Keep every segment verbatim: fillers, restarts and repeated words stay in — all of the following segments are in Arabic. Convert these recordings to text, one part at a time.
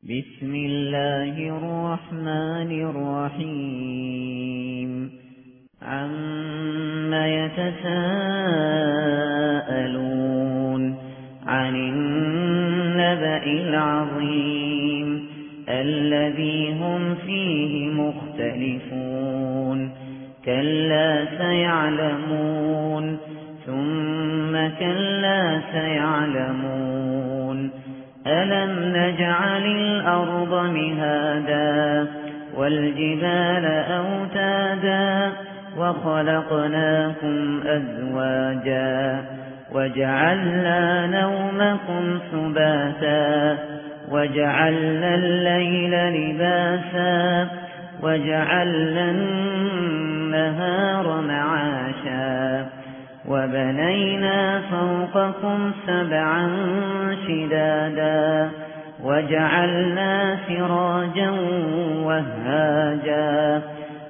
بسم الله الرحمن الرحيم عما يتساءلون عن النبأ العظيم الذي هم فيه مختلفون كلا سيعلمون ثم كلا سيعلمون ألم نجعل الأرض مهادا والجبال أوتادا وخلقناكم أزواجا وجعلنا نومكم سباتا وجعلنا الليل لباسا وجعلنا النهار معاشا وبنينا فوقكم سبعا شدادا وجعلنا سراجا وهاجا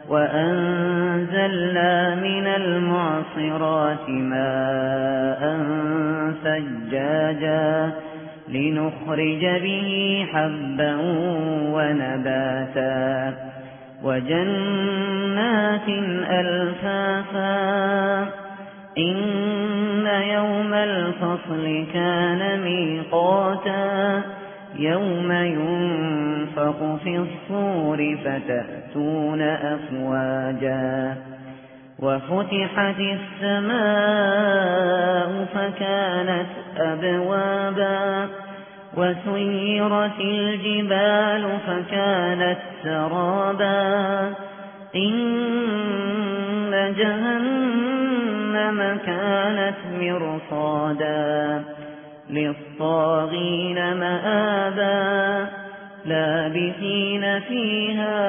وأنزلنا من المعصرات ماء ثجاجا لنخرج به حبا ونباتا وجنات ألفافا إن يوم الفصل كان ميقاتا يوم ينفخ في الصور فتأتون أفواجا وفتحت السماء فكانت أبوابا وسيرت الجبال فكانت سرابا إن جهنم كانت مرصادا للطاغين مآبا لابثين فيها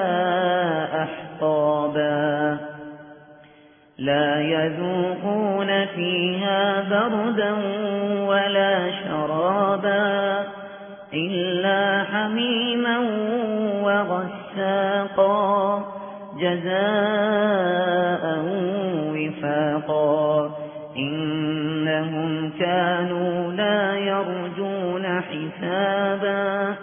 أحقابا لا يذوقون فيها بردا ولا شرابا إلا حميما وغساقا جزاء وفاقا إنهم كانوا لا يرجون حسابا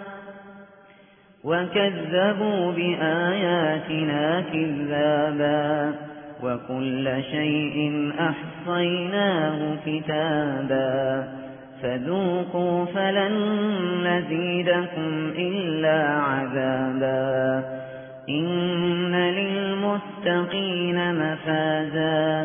وكذبوا بآياتنا كذابا وكل شيء أحصيناه كتابا فذوقوا فلن نزيدكم إلا عذابا إن للمتقين مفازا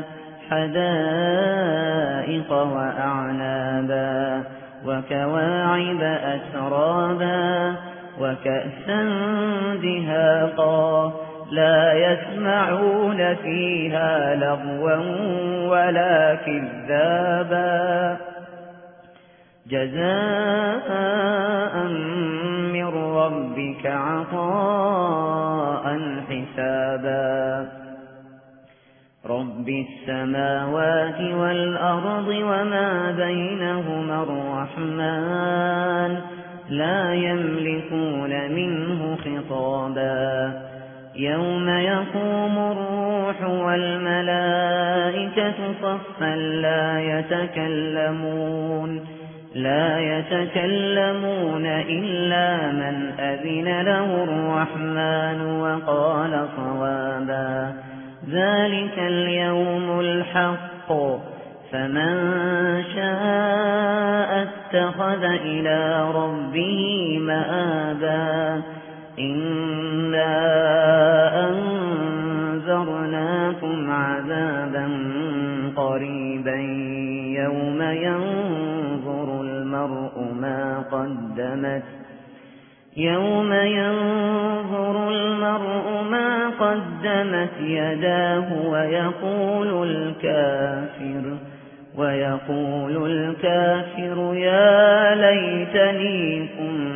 حدائق وأعنابا وكواعب أترابا وكأسا دهاقا لا يسمعون فيها لغوا ولا كذابا جزاء من ربك عطاء حسابا رب السماوات والأرض وما بينهما الرحمن لا يملكون منه خطابا يوم يقوم الروح والملائكة صفا لا يتكلمون لا يتكلمون إلا من أذن له الرحمن وقال صوابا ذلك اليوم الحق فمن شاء اتخذ إلى ربه مآبا إنا أنذرناكم عذابا قريبا يوم ينظر المرء ما قدمت يوم ينظر المرء ما قدمت يداه ويقول الكافر ويقول الكافر يا ليتني كنت